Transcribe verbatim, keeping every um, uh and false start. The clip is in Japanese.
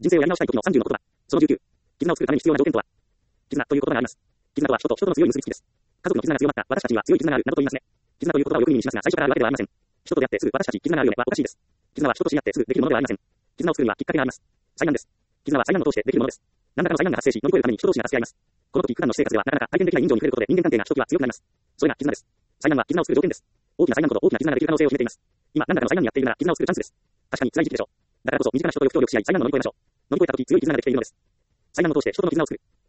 人生をやり直したい時のさんじゅうの言葉。そのじゅうきゅう。絆を作るために必要な条件とは。絆という言葉があります。絆とは人と人との強い結びつきです。家族の絆が強まった私たちには強い絆があるなどと言いますね。絆という言葉をよく耳にしますが、最初からあるわけではありません。人と出会ってすぐ私たち絆があるよねはおかしいです。絆は人と知り合ってすぐできるものではありません。絆を作るにはきっかけがあります。災難です。絆は災難を通してできるものです。何らかの災難が発生し乗り越えるために人同士が助け合います。この時普段の私生活ではなかなか体験できない人情に触れることで人間関係がひときわ強くなります。それが絆です。災難は絆を作る条件です。大きな災難ほど大きな絆ができる可能性を秘めています。今何らかの災難にやっているなら絆を作るチャンスです。確かに辛い時期でしょう。だからこそ身近な人とよく協力し合い災難を乗り越えましょう。乗り越えた時強い絆ができているのです。災難を通して人との絆を作る。